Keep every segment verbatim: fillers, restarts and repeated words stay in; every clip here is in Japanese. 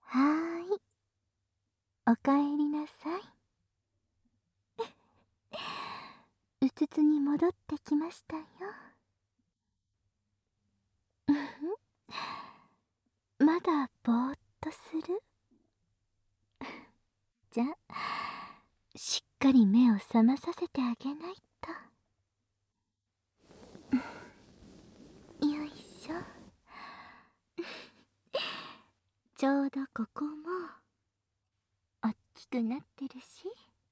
はーい、おかえりなさい。うつつに戻ってきましたよ。うふん、まだぼーっとする？じゃ、しっかり目を覚まさせてあげないと。よいしょ。ちょうどここもおっきくなってるし、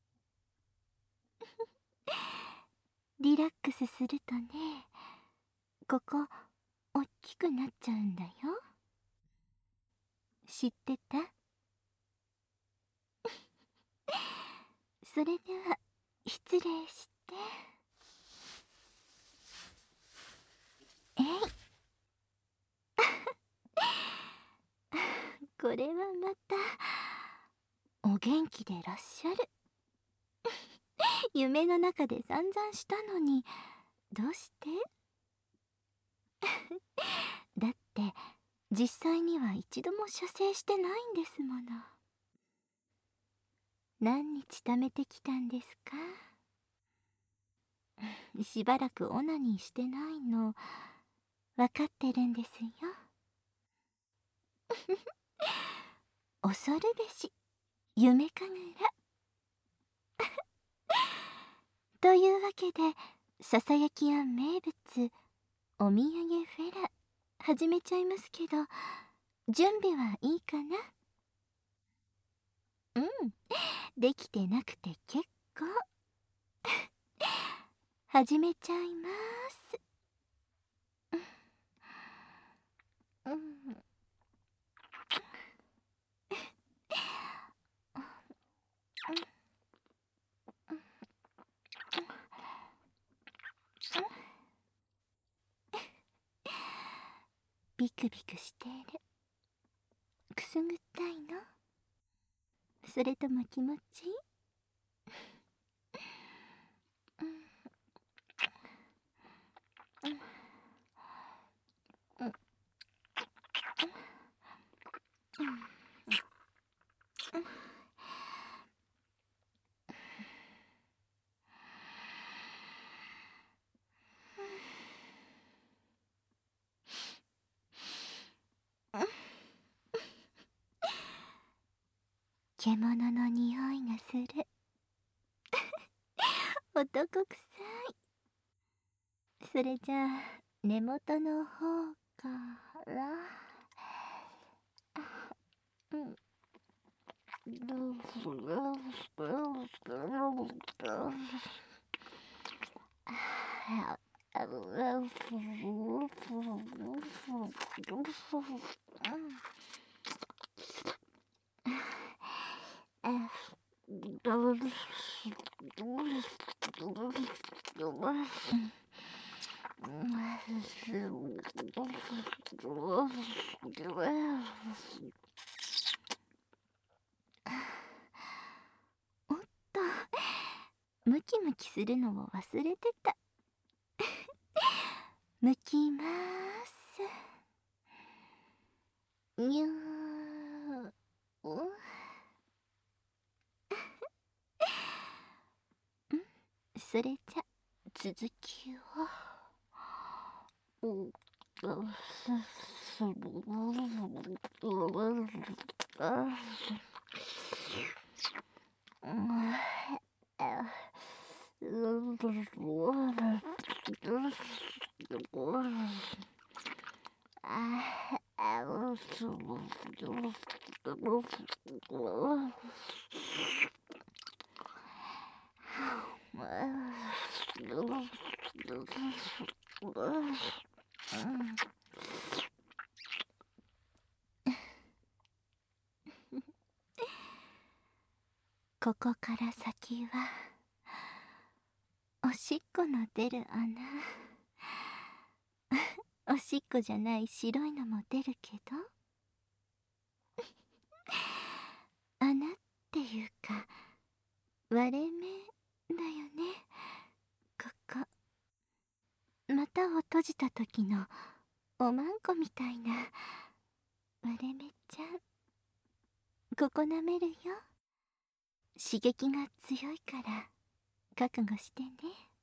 リラックスするとね、ここおっきくなっちゃうんだよ。知ってた？それでは失礼して。えい。これはまたお元気でいらっしゃる。夢の中で散々したのに、どうして？だって実際には一度も射精してないんですもの。何日貯めてきたんですか？しばらくオナニーしてないの分かってるんですよ。恐るべし夢かぐら。というわけで、ささやき庵名物お土産フェラ始めちゃいますけど、準備はいいかな？うん、できてなくて結構。始めちゃいます。うん、ビクビクしてる。くすぐったいの？それとも気持ちいい？獣の匂いがする。男臭い。それじゃあ根元の方から。うん。おっと、ムキムキするのを忘れてた。むきまーす。にゅー。それじゃ続きを。ここから先はおしっこの出る穴。おしっこじゃない白いのも出るけど、穴っていうか割れ目だよね、ここ。股を閉じた時のおまんこみたいな割れ目ちゃん。 ここ舐めるよ。刺激が強いから覚悟してね。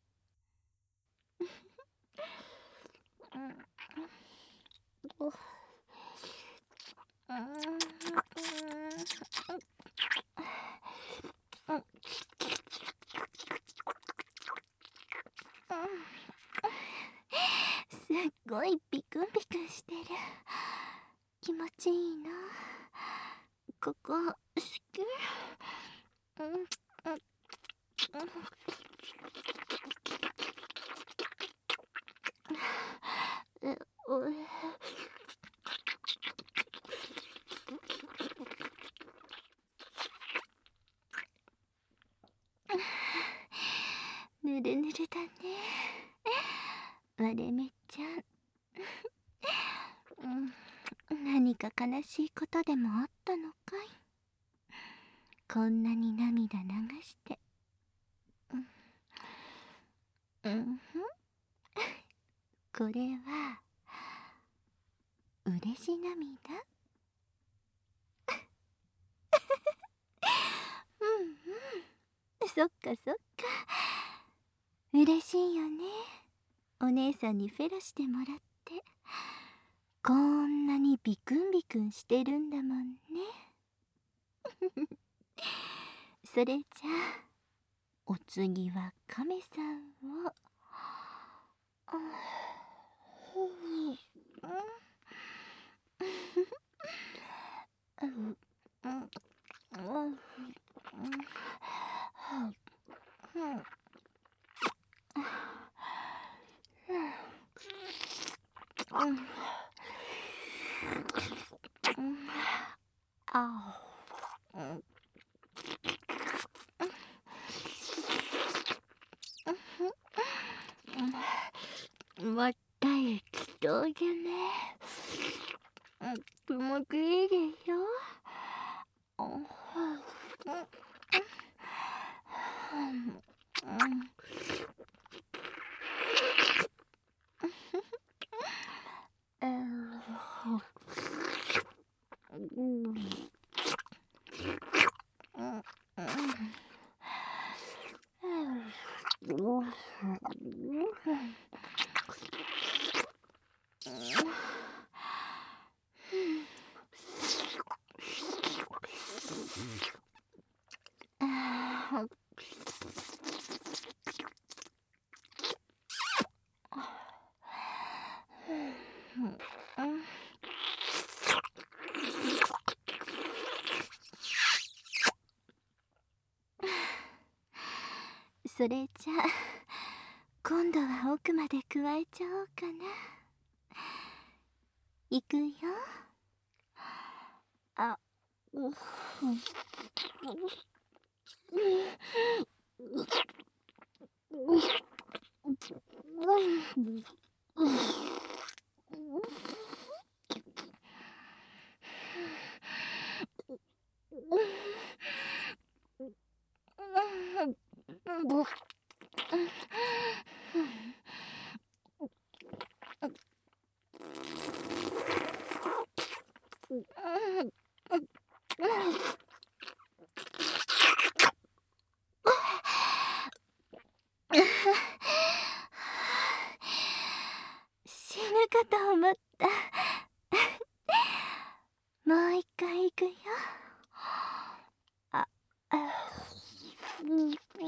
すっごいビクンビクンしてる。気持ちいいな。ここ好き。うんうんうん。ぬるぬるだね、割れ目ちゃん。うん、何か悲しいことでもあったのかい。こんなに涙流して。うんうんふんこれは嬉し涙。うんうん、そっかそっか、嬉しいよね。お姉さんにフェラしてもらってこんなにビクンビクンしてるんだもんね。それじゃあお次はカメさんを。また行きとじゃね。気持ちいいでしょ。それじゃあ今度は奥まで加えちゃおうかな。いくよ。あ、うっ死ぬかと思った。もう一回いくよ。あ、あ、うん、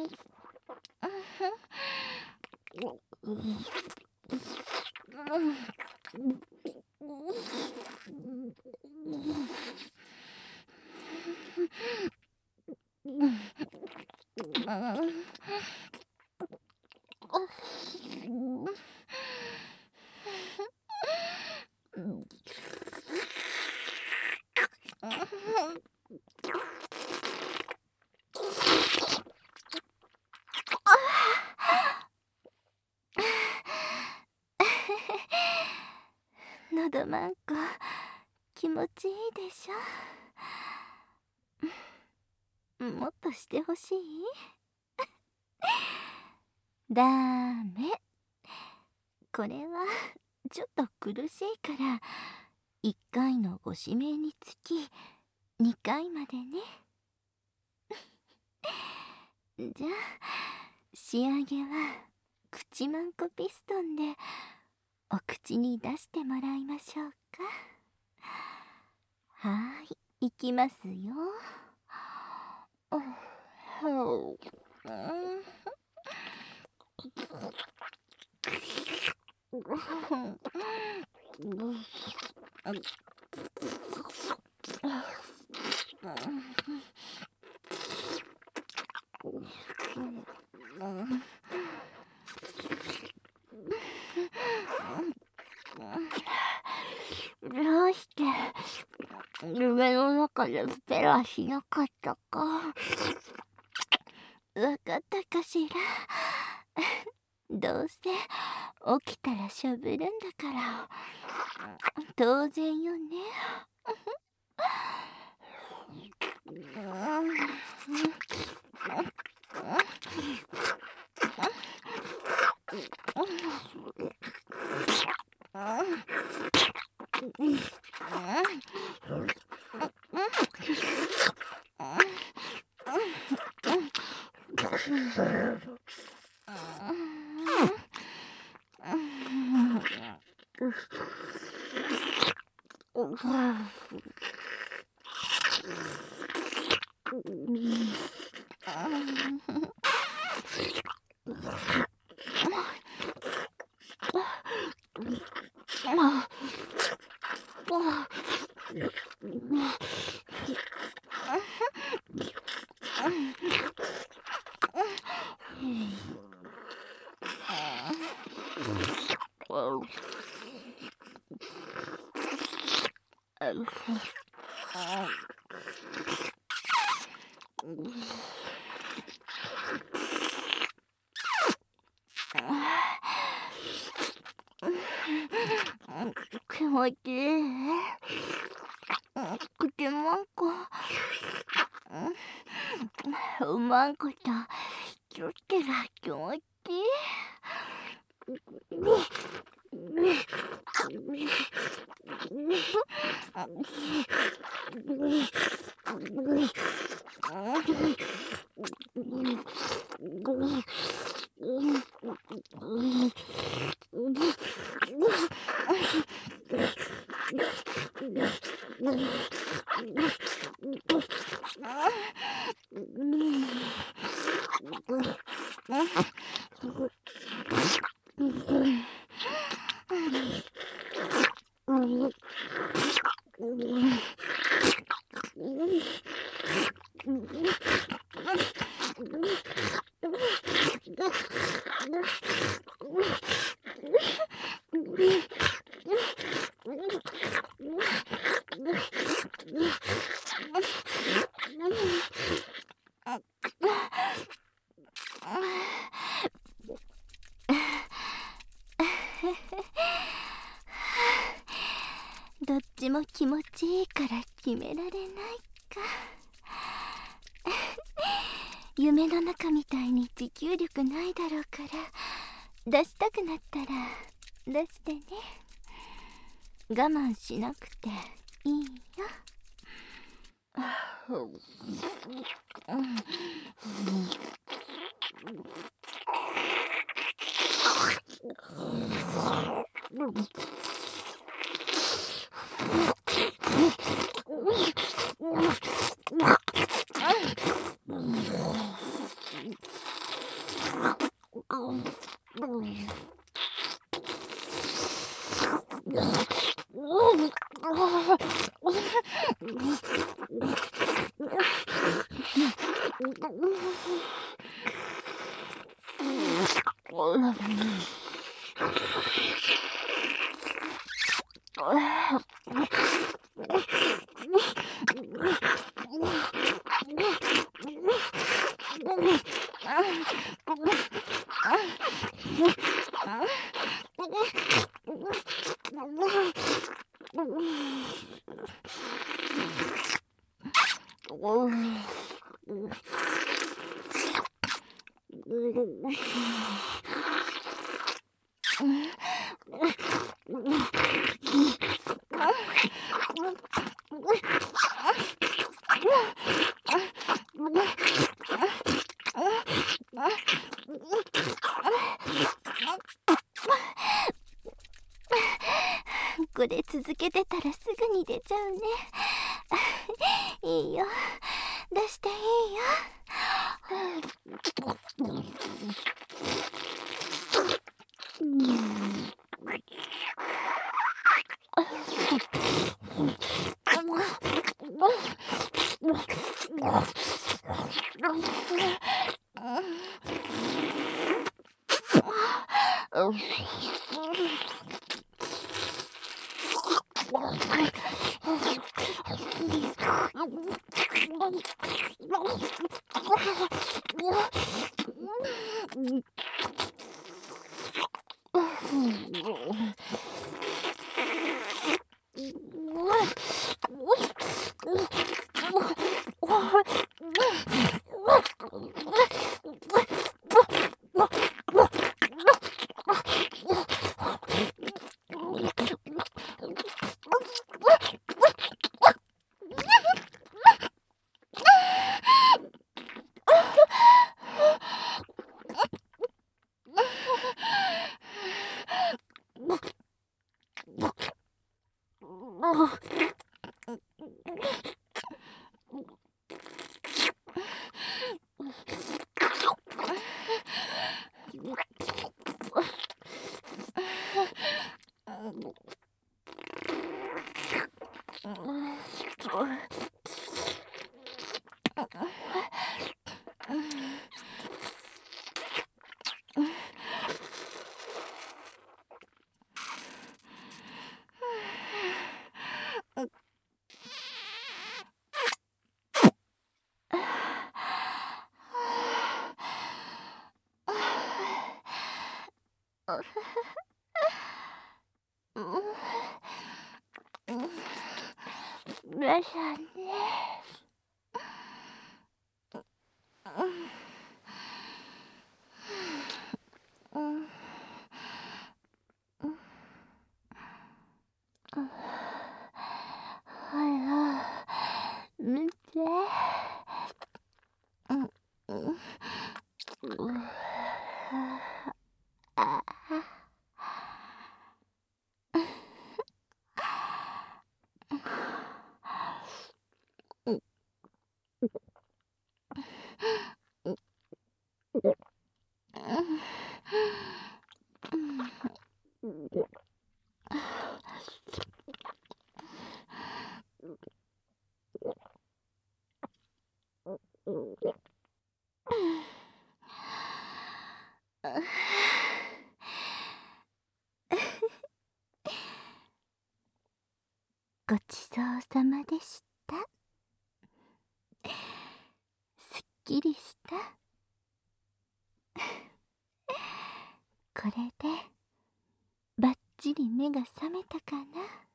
のどまんこ気持ちいいでしょ。もっとしてほしい。ダメ、これはちょっと苦しいからいっかいのご指名につきにかいまでね。じゃあ仕上げは口マンコピストンでお口に出してもらいましょうか。はーい、いきますよ。どうして夢の中でスペラしなかったかわかったかしら。どうせ起きたらしゃべるんだから当然よね。気持ちいい。口マンコうまんことキュッてが気持ちいい。どっちも気持ちいいから決められないか。夢の中みたいに持久力ないだろうから出したくなったら出してね。我慢しなくていいよ。 たらすぐに出ちゃうね。いいよ、出していいよ。ラシャね。ほら、見て。あごちそうさまでした。すっきりした。これでばっちり目が覚めたかな。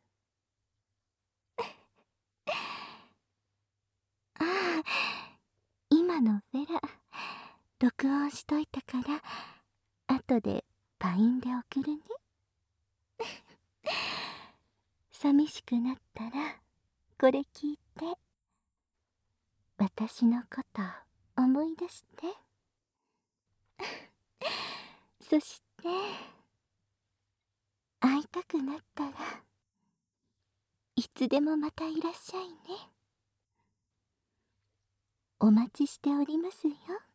ああ、今のフェラ録音しといたから後でパインで送るね。寂しくなったらこれ聞いて私のこと思い出して。そして会いたくなったらいつでもまたいらっしゃいね。お待ちしておりますよ。